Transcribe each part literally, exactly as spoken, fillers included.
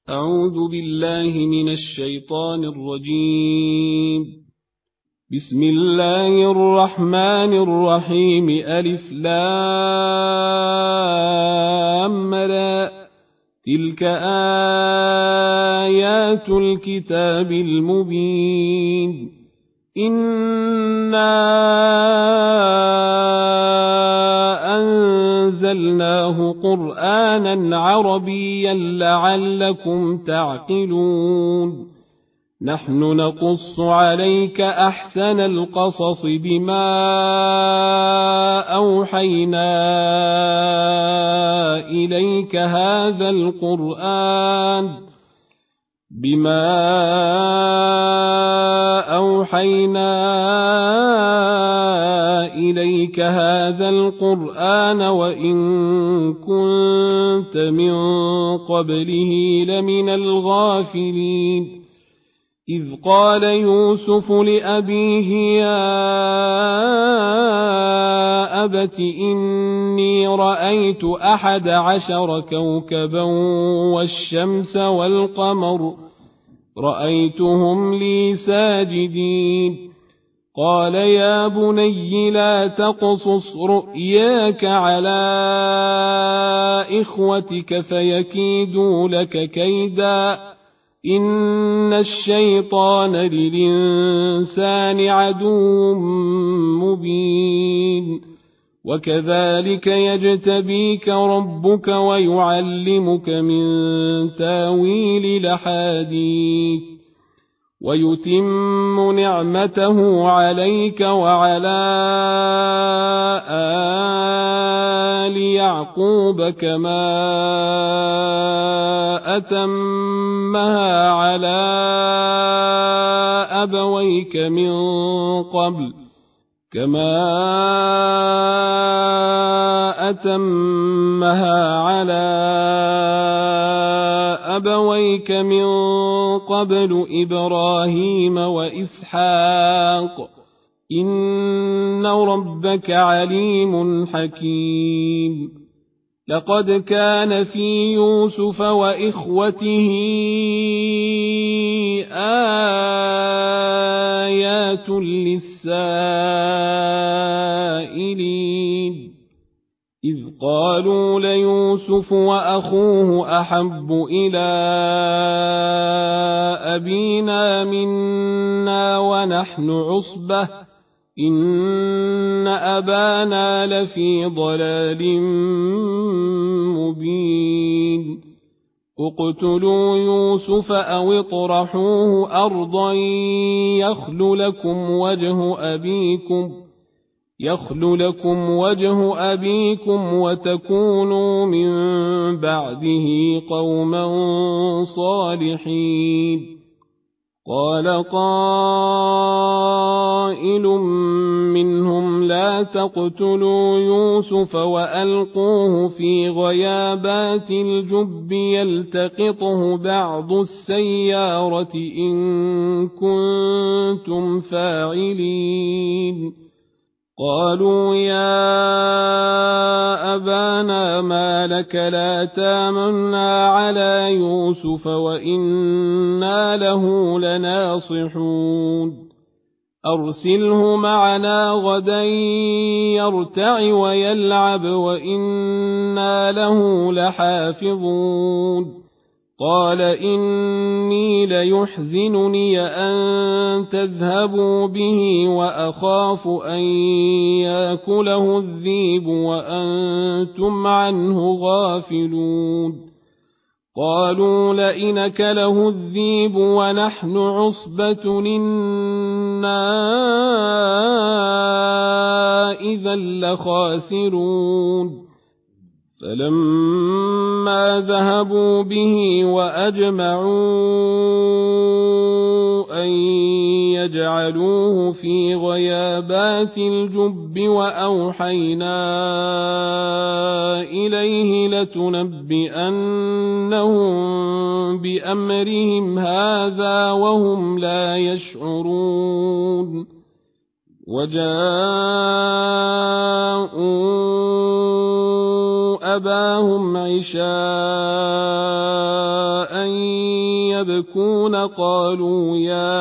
أعوذ بالله من الشيطان الرجيم. بسم الله الرحمن الرحيم. ألف لام را. تلك آيات الكتاب المبين. إنا أنزلناه قرآنا عربيا لعلكم تعقلون. نحن نقص عليك أحسن القصص بما أوحينا إليك هذا القرآن بما أوحينا إليك هذا القرآن وإن كنت من قبله لمن الغافلين. إذ قال يوسف لأبيه يا أبت إني رأيت أحد عشر كوكبا والشمس والقمر رأيتهم لي ساجدين. قال يا بني لا تقصص رؤياك على إخوتك فيكيدوا لك كيدا إن الشيطان للإنسان عدو مبين. وكذلك يجتبيك ربك ويعلمك من تاويل الأحاديث ويتم نعمته عليك وعلى آل يعقوب كما أتمها على أبويك من قبل كما أتمها على أبويك من قبل إبراهيم وإسحاق إن ربك عليم حكيم. لقد كان في يوسف وإخوته آيات للسائلين إذ قالوا ليوسف وأخوه أحب إلى أبينا منا ونحن عصبة إن أبانا لفي ضلال مبين. اقتلوا يوسف أو اطرحوه أرضا يخل لكم وجه أبيكم يخل لكم وجه أبيكم وتكونوا من بعده قوما صالحين. قال قائل منهم لا تقتلوا يوسف وألقوه في غيابات الجب يلتقطه بعض السيارة إن كنتم فاعلين. قالوا يا أبانا ما لك لا تامنا على يوسف وإنا له لناصحون. أرسله معنا غدا يرتع ويلعب وإنا له لحافظون. قال إني ليحزنني أن تذهبوا به وأخاف أن يأكله الذئب وأنتم عنه غافلون. قالوا لئن أكله الذئب ونحن عصبة إنا إذا لخاسرون. فلما ذهبوا به وأجمعوا أن يجعلوه في غيابات الجب وأوحينا إليه لتنبئنهم بأمرهم هذا وهم لا يشعرون. وجاءوا أباهم عشاء يبكون قالوا يا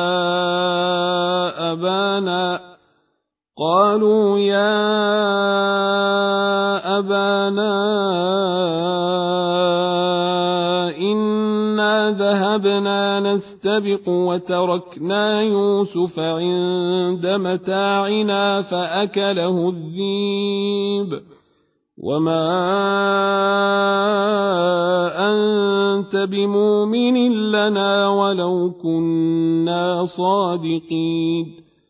أبانا قالوا يا أبانا إنا ذهبنا نستبق وتركنا يوسف عند متاعنا فأكله الذئب وما أنت بمؤمن لنا ولو كنا صادقين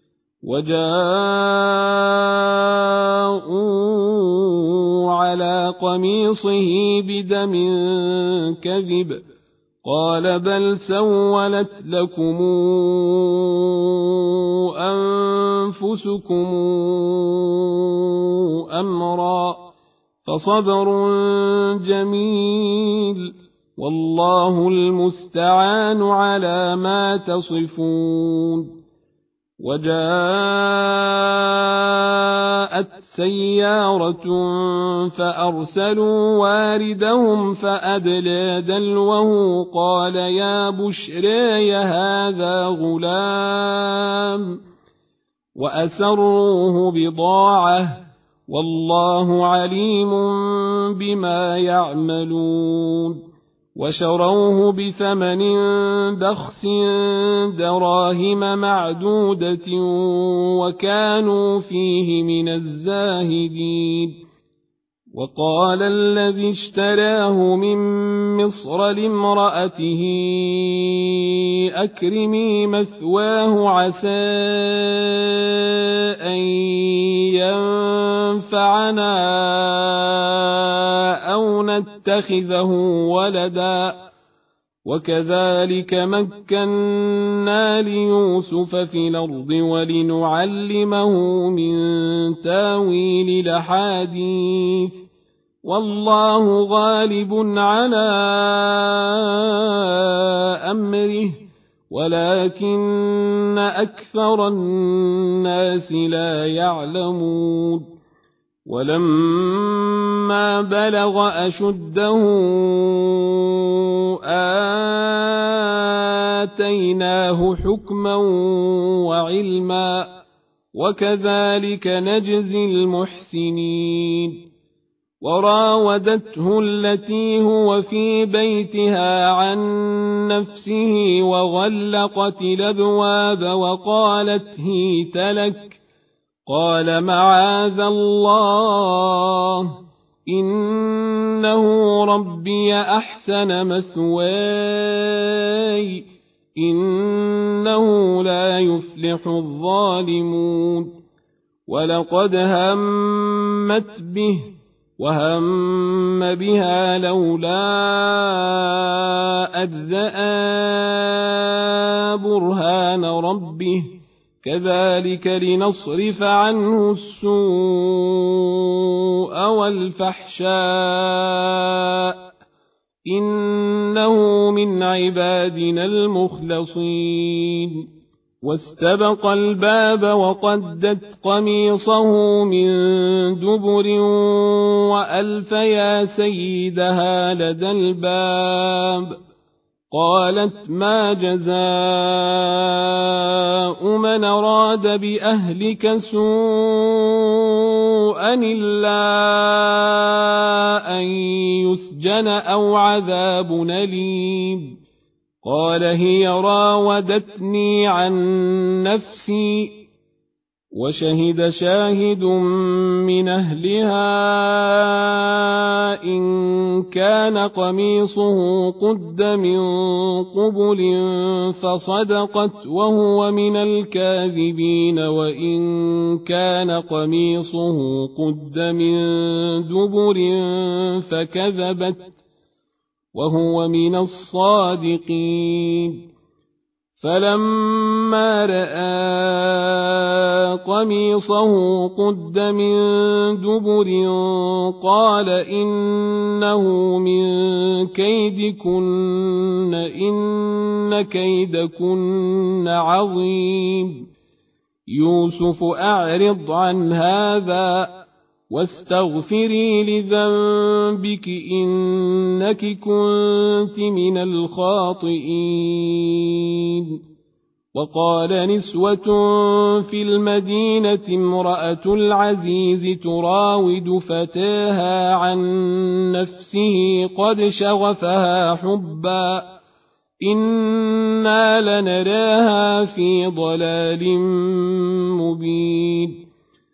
وجاءوا على قميصه بدم كذب قال بل سولت لكم أنفسكم أمرا فصبر جميل والله المستعان على ما تصفون وجاءت سيارة فأرسلوا واردهم فأدلى دلوه قال يا بشرى هذا غلام وأسروه بضاعة والله عليم بما يعملون وشروه بثمن بخس دراهم معدودة وكانوا فيه من الزاهدين وقال الذي اشتراه من مصر لامرأته أكرمي مثواه عسى أن ينفعنا أو نتخذه ولدا وكذلك مكنا ليوسف في الأرض ولنعلمه من تاويل الأحاديث والله غالب على أمره ولكن أكثر الناس لا يعلمون ولما بلغ أشده آتيناه حكما وعلما وكذلك نجزي المحسنين وراودته التي هو في بيتها عن نفسه وغلقت الأبواب وقالت هيت لك قال معاذ الله إنه ربي أحسن مثواي إنه لا يفلح الظالمون ولقد همت به وهم بها لولا أذ برهان ربه كذلك لنصرف عنه السوء والفحشاء إنه من عبادنا المخلصين واستبق الباب وقدت قميصه من دبر وألف يا سيدها لدى الباب قالت ما جزاء من أراد بأهلك سوءا إلا أن يسجن أو عذاب أليم قال هي راودتني عن نفسي وشهد شاهد من أهلها إن كان قميصه قد من قبل فصدقت وهو من الكاذبين وإن كان قميصه قد من دبر فكذبت وهو من الصادقين فلما رأى قميصه قد من دبر قال إنه من كيدكن إن كيدكن عظيم يوسف أعرض عن هذا واستغفري لذنبك إنك كنت من الخاطئين. وقال نسوة في المدينة امرأة العزيز تراود فتاها عن نفسه قد شغفها حبا إنا لنراها في ضلال مبين.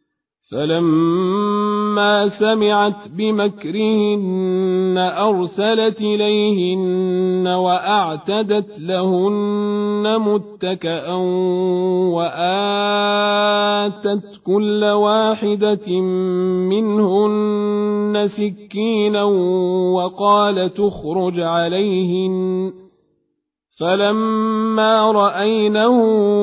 فلما سمعت بمكرهن أرسلت إليهن وأعتدت لهن متكأ وآتت كل واحدة منهن سكينا وقالت اخرج عليهن. فلما رأينه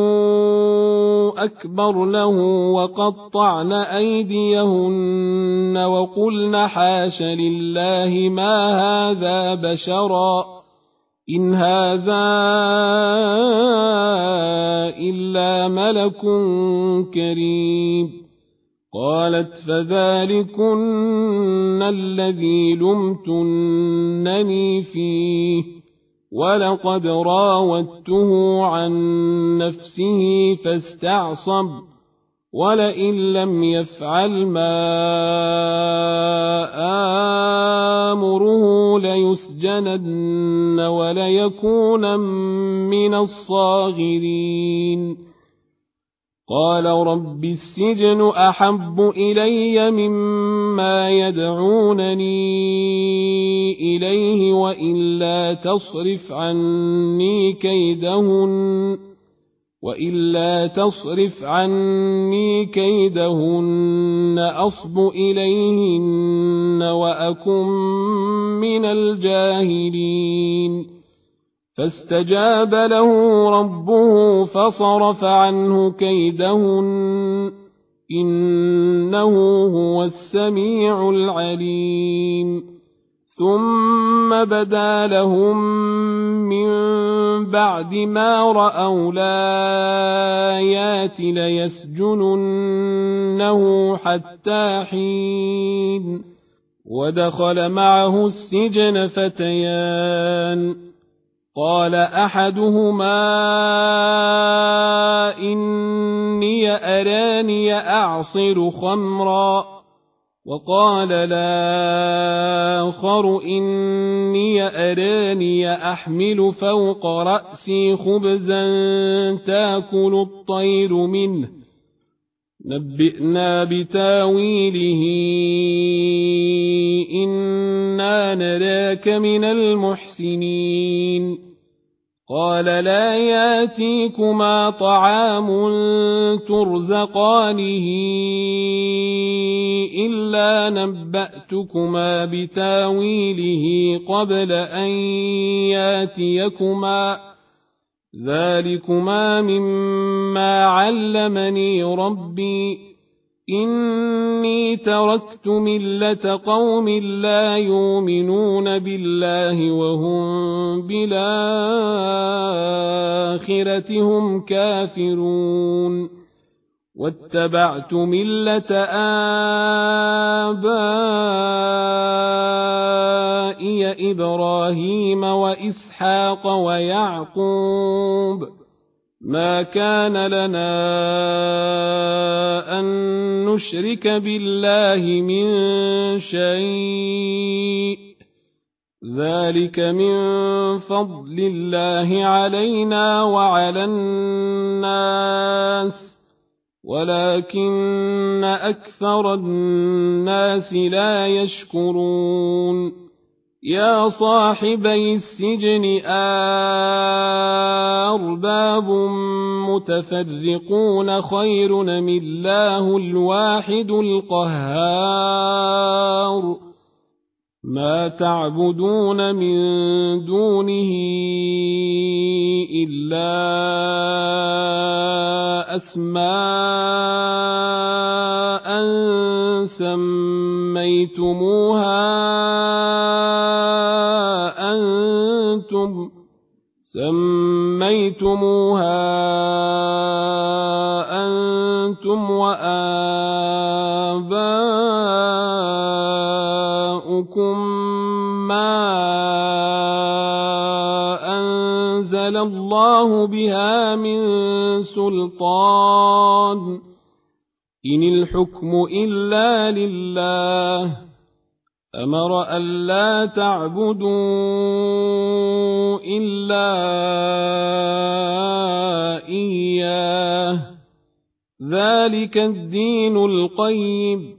أكبرنه وقطعن أيديهن وقلن حاش لله ما هذا بشرا إن هذا إلا ملك كريم. قالت فذلكن الذي لمتنني فيه ولقد راودته عن نفسه فاستعصم ولئن لم يفعل ما آمره ليسجنن وليكون من الصاغرين. قال رب السجن أحب إلي مما يدعونني إليه وإلا تصرف عني كيدهن وإلا تصرف عني كيدهن أصب إليهن وأكن من الجاهلين. فاستجاب له ربه فصرف عنه كيدهن إنه هو السميع العليم. ثم بدا لهم من بعد ما رأوا الآيات ليسجننه حتى حين. ودخل معه السجن فتيان قال أحدهما إني أراني أعصر خمرا وقال الآخر إني أراني أحمل فوق رأسي خبزا تأكل الطير منه نبئنا بتاويله إنا نراك من المحسنين. قال لا ياتيكما طعام ترزقانه إلا نبأتكما بتاويله قبل أن ياتيكما ذلكما مما علمني ربي إني تركت ملة قوم لا يؤمنون بالله وهم بالآخرة هم كافرون واتبعت ملة آبائي إبراهيم وإسحاق ويعقوب ما كان لنا أن نشرك بالله من شيء ذلك من فضل الله علينا وعلى الناس ولكن أكثر الناس لا يشكرون. يا صاحبي السجن أرباب متفرقون خير أم الله الواحد القهار ما تعبدون من دونه إلا أسماء سميتموها أنتم سميتموها أنتم وآباؤكم أحدكم ما أنزل الله بها من سلطان إن الحكم إلا لله أمر ألا تعبدوا إلا إياه ذلك الدين القيم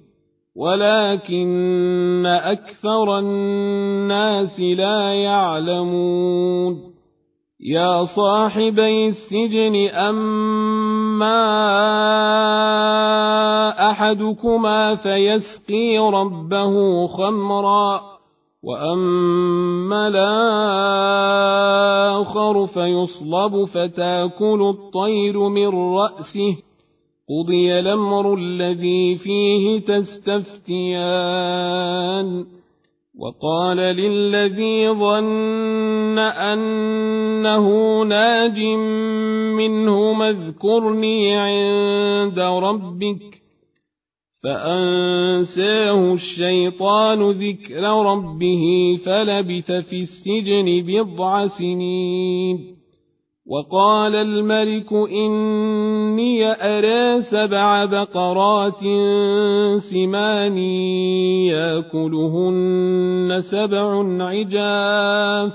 ولكن أكثر الناس لا يعلمون يا صاحبي السجن أما أحدكما فيسقي ربه خمرا وأما الآخر فيصلب فتاكل الطير من رأسه قضي الأمر الذي فيه تستفتيان وقال للذي ظن أنه ناج منهما اذكرني عند ربك فأنساه الشيطان ذكر ربه فلبث في السجن بضع سنين وقال الملك إني أرى سبع بقرات سمان يأكلهن سبع عجاف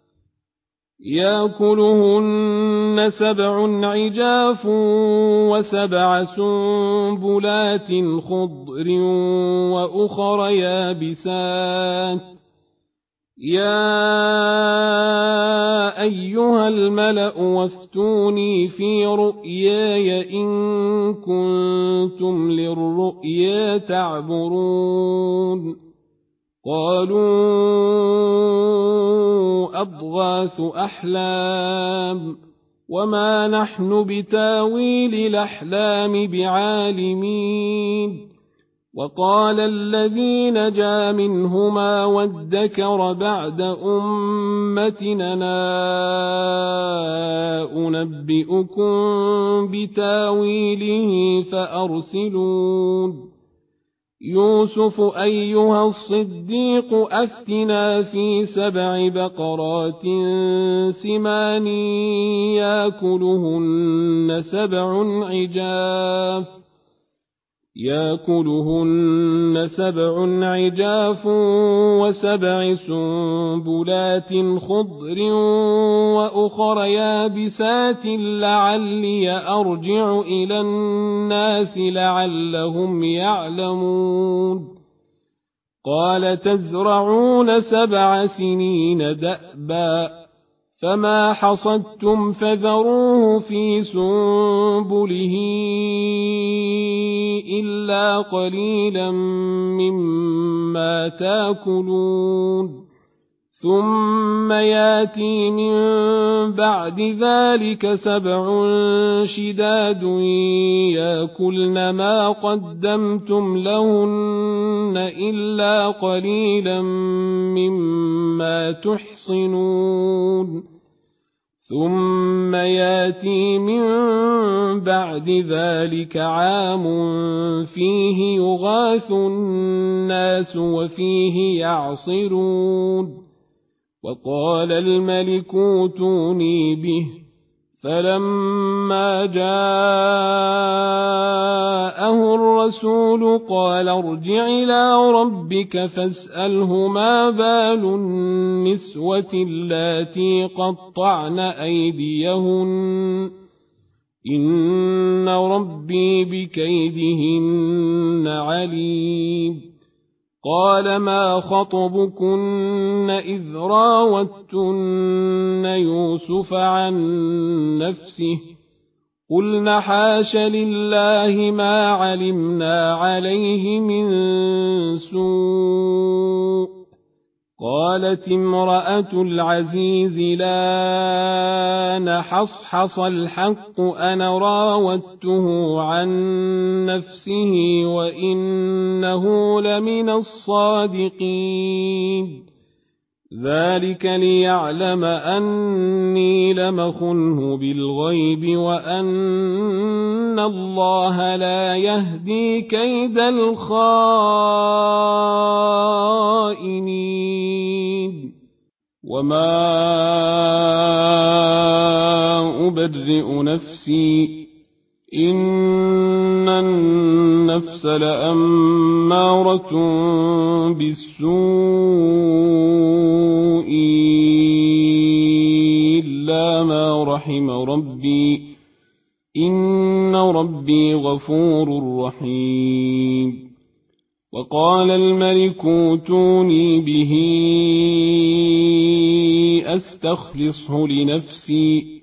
يأكلهن سبع عجاف وسبع سنبلات خضر وأخر يابسات يا أيها الملأ وافتوني في رؤياي إن كنتم للرؤيا تعبرون قالوا أضغاث أحلام وما نحن بتاويل الأحلام بعالمين وقال الذي نجا منهما وادكر بعد أمتنا أنبئكم بتاويله فأرسلون يوسف أيها الصديق أفتنا في سبع بقرات سمان يأكلهن سبع عجاف يأكلهن سبع عجاف وسبع سنبلات خضر وأخر يابسات لعلي أرجع إلى الناس لعلهم يعلمون قال تزرعون سبع سنين دأبا فما حصدتم فذروه في سنبله إلا قليلا مما تاكلون ثم ياتي من بعد ذلك سبع شداد ياكلن ما قدمتم لهن إلا قليلا مما تحصنون ثم ياتي من بعد ذلك عام فيه يغاث الناس وفيه يعصرون وقال الملك اوتوني به فلما جاءه الرسول قال ارجع إلى ربك فاسأله ما بال النسوة اللاتي قطعن أيديهن إن ربي بكيدهن عليم قال ما خطبكن إذ راوتن يوسف عن نفسه قلن حاش لله ما علمنا عليه من سوء قالت امرأة العزيز لا نحصحص الحق أنا راودته عن نفسه وإنه لمن الصادقين ذلك ليعلم أني لم أخنه بالغيب وأن الله لا يهدي كيد الخائنين وما أبرئ نفسي إن النفس لأمارة بالسوء إلا ما رحم ربي إن ربي غفور رحيم وقال الملك اوتوني به أستخلصه لنفسي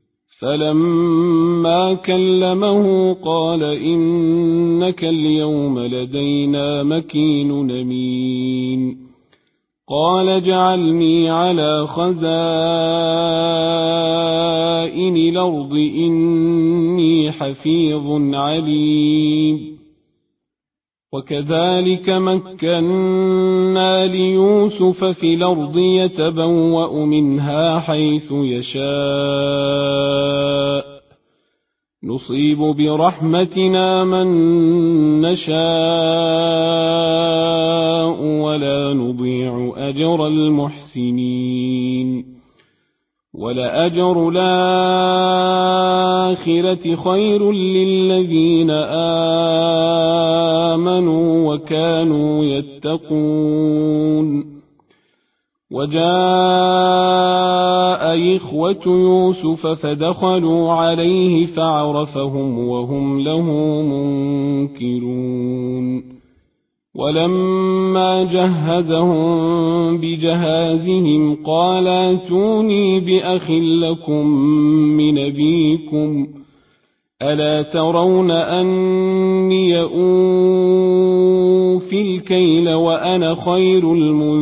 فلما كلمه قال إنك اليوم لدينا مكين أمين قال اجعلني على خزائن الأرض إني حفيظ عليم وكذلك مكنا ليوسف في الأرض يتبوأ منها حيث يشاء نصيب برحمتنا من نشاء ولا نضيع أجر المحسنين ولأجر الآخرة خير للذين آمنوا وكانوا يتقون وجاء إخوة يوسف فدخلوا عليه فعرفهم وهم له منكرون ولما جهزهم بجهازهم قال ائتوني بأخ لكم من أبيكم ألا ترون أني أوفي الكيل وأنا خير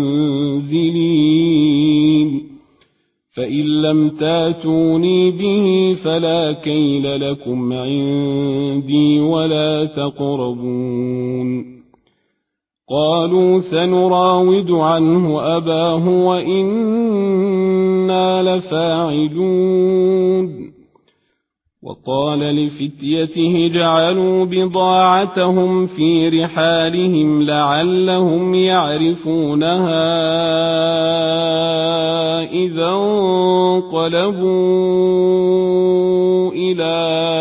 المنزلين فإن لم تاتوني به فلا كيل لكم عندي ولا تقربون قالوا سنراود عنه أباه وإنا لفاعلون وقال لفتيته جعلوا بضاعتهم في رحالهم لعلهم يعرفونها إذا انقلبوا إلى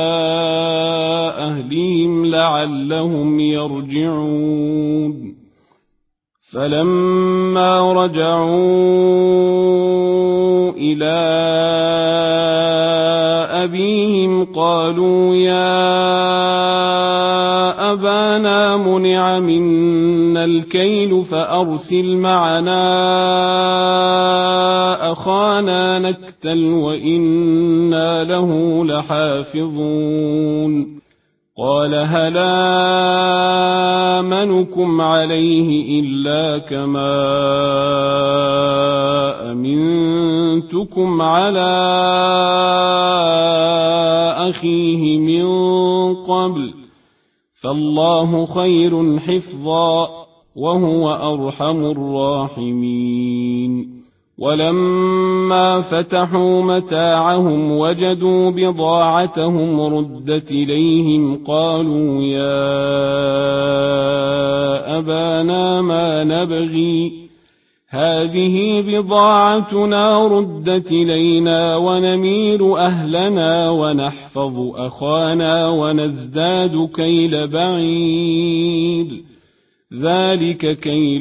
أهلهم لعلهم يرجعون فلما رجعوا إلى أبيهم قالوا يا أبانا منع منا الكيل فأرسل معنا أخانا نكتل وإنا له لحافظون قال هل آمنكم عليه إلا كما أمنتكم على أخيه من قبل فالله خير حفظا وهو أرحم الراحمين ولما فتحوا متاعهم وجدوا بضاعتهم ردت إليهم قالوا يا أبانا ما نبغي هذه بضاعتنا ردت إلينا ونمير أهلنا ونحفظ أخانا ونزداد كيل بعير ذلك كيل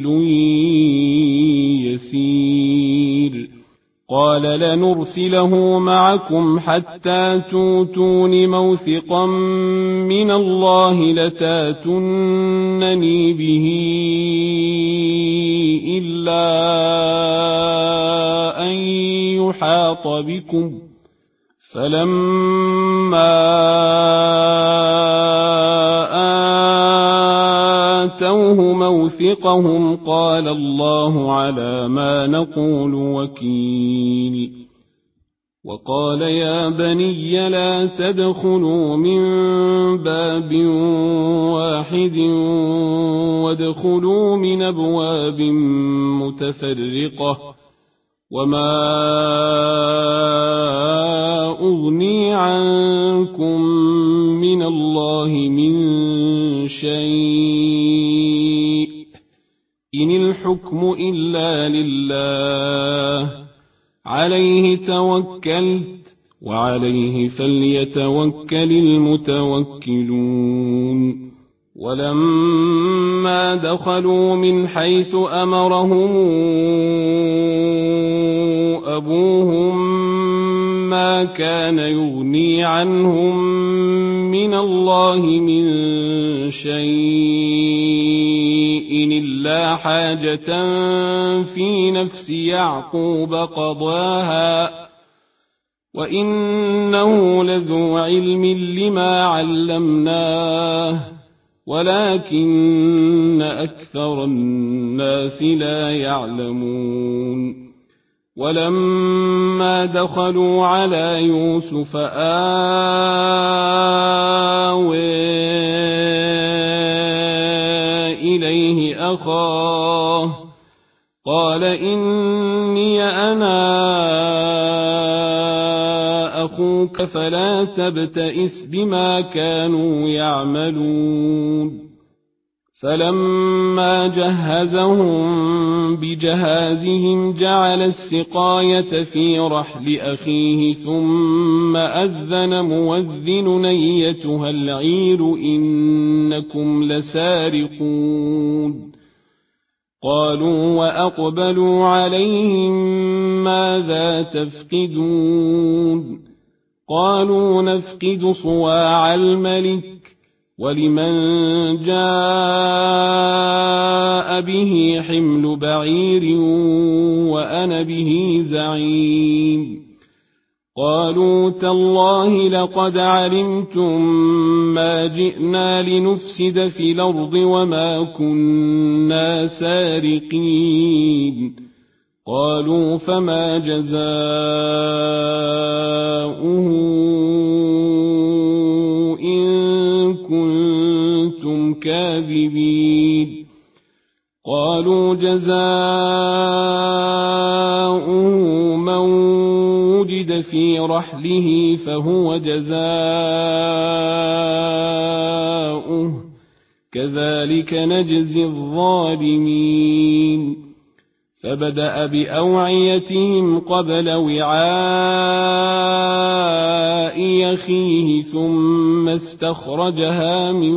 يسير قال لنرسله معكم حتى توتون موثقا من الله لتاتونني به إلا أن يحاط بكم فلما آتوه موثقهم قال الله على ما نقول وكيل وقال يا بني لا تدخلوا من باب واحد وادخلوا من أبواب متفرقة وما أغني عنكم من الله من شيء إن الحكم إلا لله عليه توكلت وعليه فليتوكل المتوكلون ولما دخلوا من حيث أمرهم أبوهم ما كان يغني عنهم من الله من شيء إلا حاجة في نفس يعقوب قضاها وإنه لذو علم لما علمناه ولكن أكثر الناس لا يعلمون ولما دخلوا على يوسف آوى إليه أخاه قال إني أنا أخوك فلا تبتئس بما كانوا يعملون فلما جهزهم بجهازهم جعل السقاية في رحل أخيه ثم أذن مؤذن أيتها العير إنكم لسارقون قالوا وأقبلوا عليهم ماذا تفقدون قالوا نفقد صواع الملك ولمن جاء به حمل بعير وأنا به زعيم قالوا تالله لقد علمتم ما جئنا لنفسد في الأرض وما كنا سارقين قالوا فما جزاؤه إن كنتم كاذبين قالوا جزاؤه من وجد في رحله فهو جزاؤه كذلك نجزي الظالمين فبدأ بأوعيتهم قبل وعاء أخيه ثم استخرجها من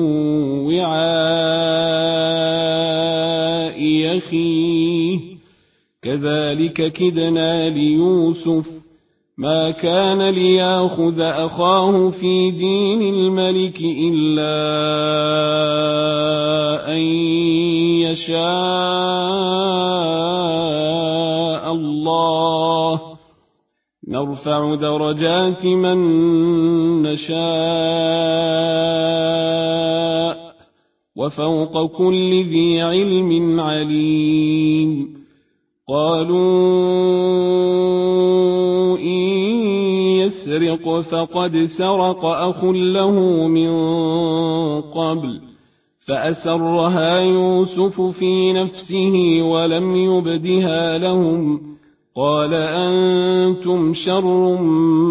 وعاء أخيه كذلك كدنا ليوسف ما كان ليأخذ أخاه في دين الملك إلا أن يشاء الله نرفع درجات من نشاء وفوق كل ذي علم عليم قالوا إن يسرق فقد سرق أخ له من قبل فأسرها يوسف في نفسه ولم يبدها لهم قال أنتم شر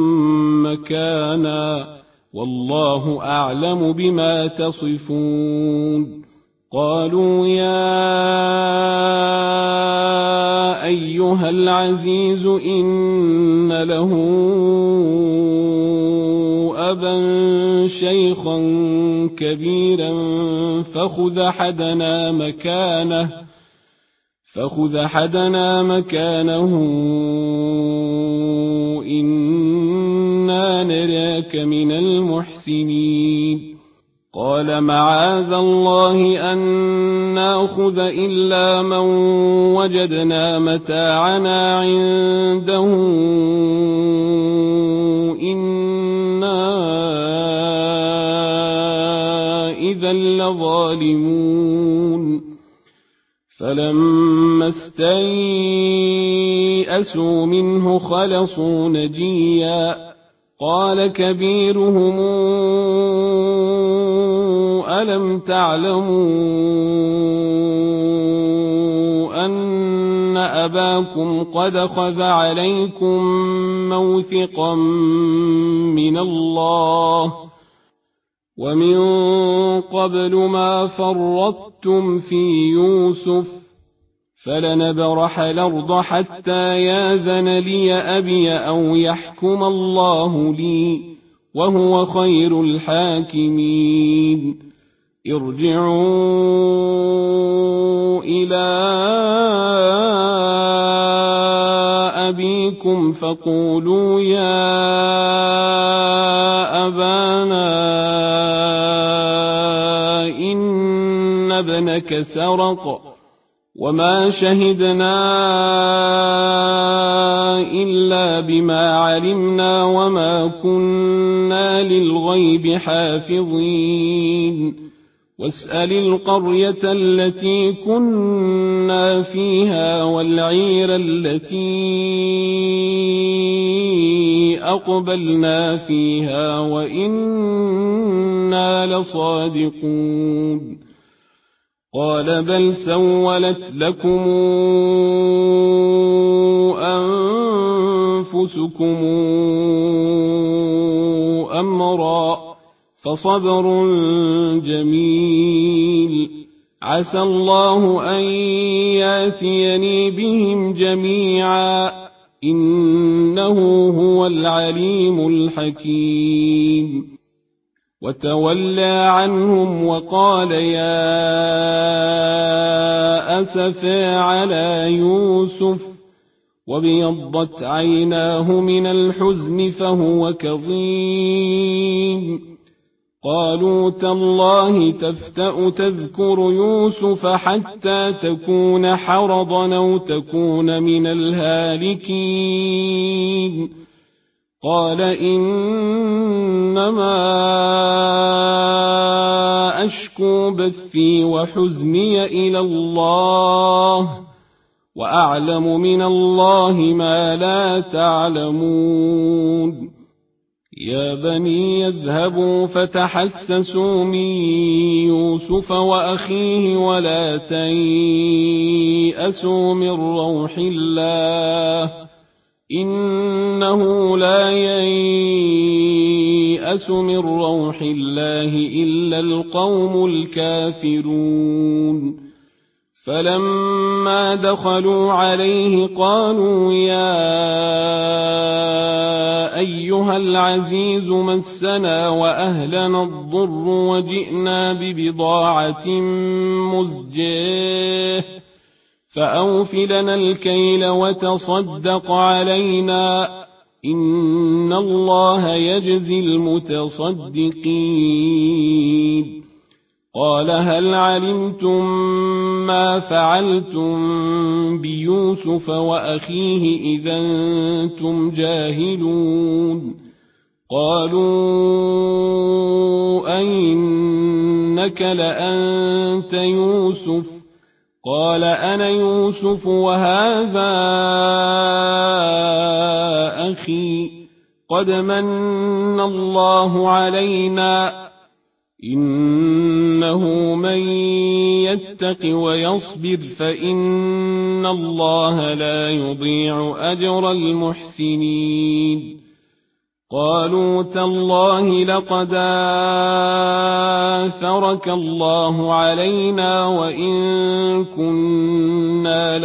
مكانا والله أعلم بما تصفون قالوا يا أيها العزيز إن له أبا شيخا كبيرا فخذ أحدنا مكانه فخذ أحدنا مكانه إنا نراك من المحسنين قال معاذ الله أن نأخذ إلا من وجدنا متاعنا عنده إنا إذا لظالمون فلما استيئسوا منه خلصوا نجيا قال كبيرهم ألم تعلموا أن أباكم قد خذ عليكم موثقا من الله ومن قبل ما فرطتم في يوسف فلنبرح الأرض حتى ياذن لي أبي أو يحكم الله لي وهو خير الحاكمين ارجعوا إلى أبيكم فقولوا يا أبانا إن ابنك سرق وما شهدنا إلا بما علمنا وما كنا للغيب حافظين واسأل القرية التي كنا فيها والعير التي أقبلنا فيها وإنا لصادقون قال بل سولت لكم أنفسكم أمرا فصبر جميل عسى الله أن ياتيني بهم جميعا إنه هو العليم الحكيم وتولى عنهم وقال يا أسفى على يوسف وابيضت عيناه من الحزن فهو كظيم قالوا تالله تفتأ تذكر يوسف حتى تكون حرضا أو تكون من الهالكين قال إنما أشكو بثي وحزني إلى الله وأعلم من الله ما لا تعلمون يا بني يذهبوا فتحسسوا من يوسف وأخيه ولا تيأسوا من روح الله إنه لا ييأس من روح الله إلا القوم الكافرون فلما دخلوا عليه قالوا يا أيها العزيز مسنا وأهلنا الضر وجئنا ببضاعة مزجاة فأوف لنا الكيل وتصدق علينا إن الله يجزي المتصدقين قال هل علمتم ما فعلتم بيوسف وأخيه إذا أنتم جاهلون قالوا أئنك لأنت يوسف قال أنا يوسف وهذا أخي قد من الله علينا إنه من يتق ويصبر فإن الله لا يضيع أجر المحسنين قالوا تالله لقد آثرك الله علينا وإن كنا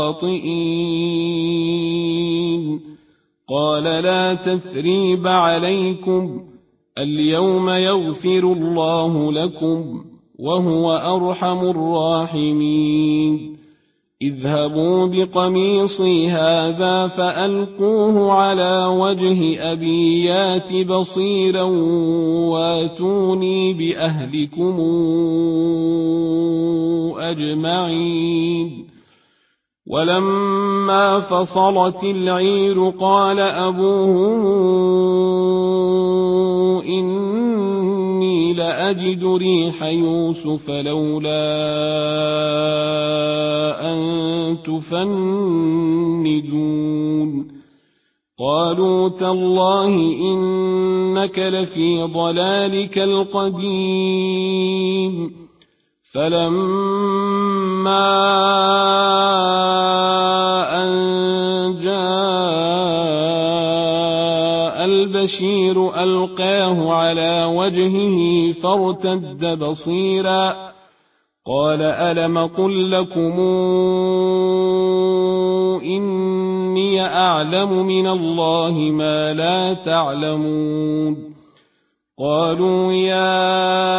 لخاطئين قال لا تثريب عليكم اليوم يغفر الله لكم وهو أرحم الراحمين اذهبوا بقميصي هذا فألقوه على وجه أبي يات بصيرا واتوني بأهلكم أجمعين ولما فصلت العير قال أبوهم إني لأجد ريح يوسف لولا أن تفندون قالوا تالله إنك لفي ضلالك القديم فلما أن جاء البشير ألقاه على وجهه فارتد بصيرا قال ألم قل لكم إني أعلم من الله ما لا تعلمون قالوا يا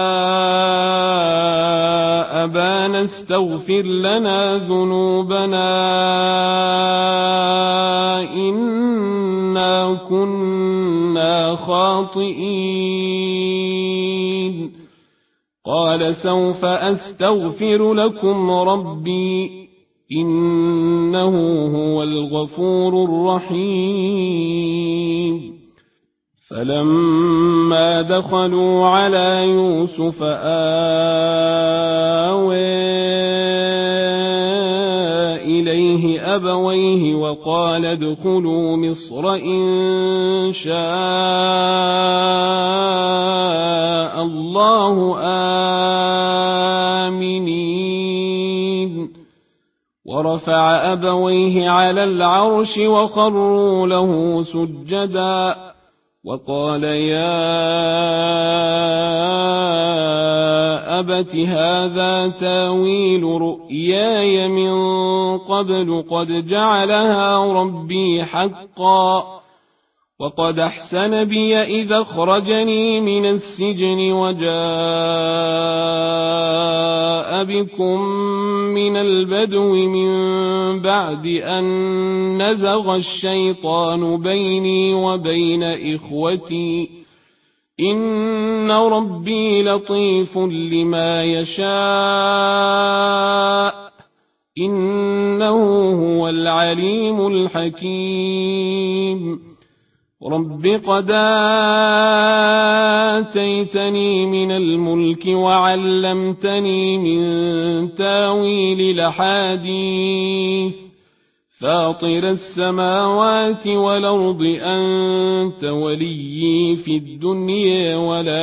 أبانا استغفر لنا ذنوبنا إنا كنا خاطئين قال سوف أستغفر لكم ربي إنه هو الغفور الرحيم فلما دخلوا على يوسف آوى إليه أبويه وقال ادخلوا مصر إن شاء الله آمنين ورفع أبويه على العرش وخروا له سجدا وقال يا أبت هذا تاويل رؤياي من قبل قد جعلها ربي حقا وقد أحسن بي إذا أخرجني من السجن وجاء بكم من البدو من بعد أن نزغ الشيطان بيني وبين إخوتي إن ربي لطيف لما يشاء إنه هو العليم الحكيم رب قد آتيتني من الملك وعلمتني من تاويل الأحاديث فاطر السماوات والأرض أنت وليي في الدنيا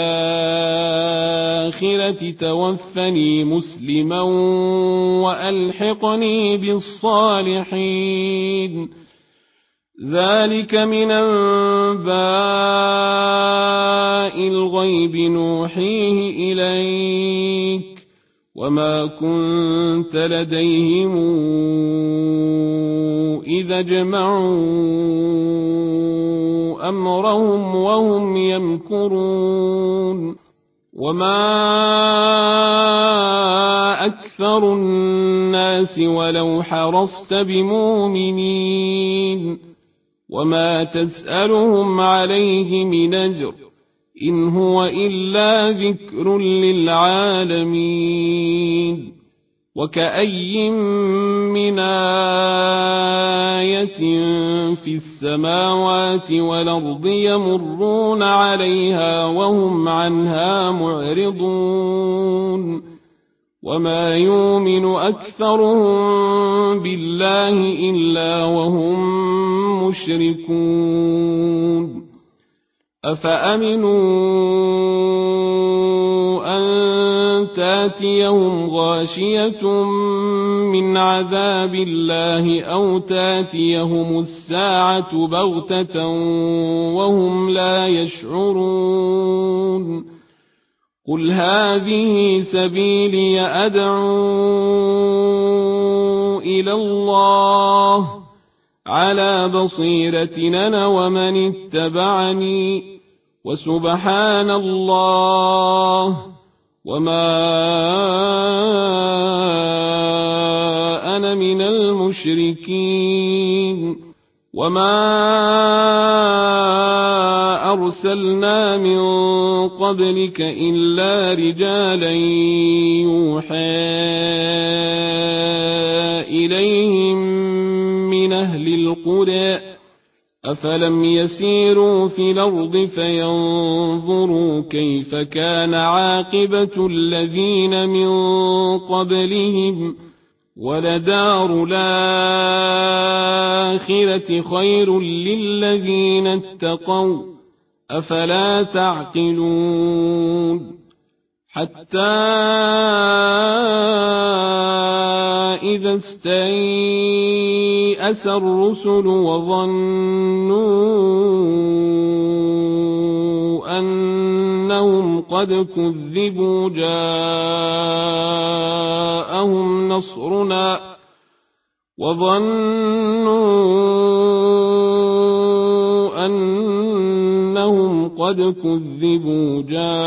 والآخرة توفني مسلما وألحقني بالصالحين ذلك من أنباء الغيب نوحيه إليك وما كنت لديهم إذا جمعوا أمرهم وهم يمكرون وما أكثر الناس ولو حرصت بمؤمنين وما تسألهم عليه من أجر إن هو إلا ذكر للعالمين وكأي من آية في السماوات والأرض يمرون عليها وهم عنها معرضون وما يؤمن أكثرهم بالله إلا وهم مشركون أفأمنوا أن تاتيهم غاشية من عذاب الله أو تاتيهم الساعة بغتة وهم لا يشعرون قل هذه سبيلي أدعو إلى الله على بصيرة أنا ومن اتبعني وسبحان الله وما أنا من المشركين وما أرسلنا من قبلك إلا رجالا يوحى إليهم من أهل القرى أفلم يسيروا في الأرض فينظروا كيف كان عاقبة الذين من قبلهم ولدار الآخرة خير للذين اتقوا أفلا تعقلون حتى إذا استيأس الرسل وظنوا أنهم قد كذبوا جاءهم نصرنا وظنوا أنهم قد كذبوا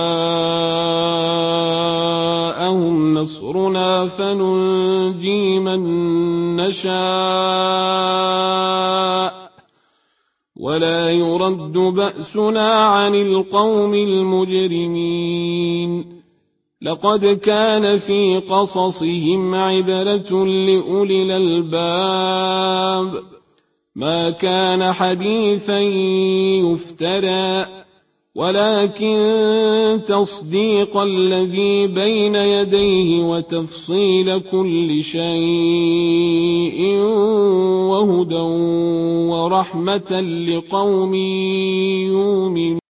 جاءهم نصرنا فننجي من نشاء ولا يرد بأسنا عن القوم المجرمين لقد كان في قصصهم عبرة لأولي الألباب ما كان حديثا يفترى ولكن تصديق الذي بين يديه وتفصيل كل شيء وهدى ورحمة لقوم يؤمنون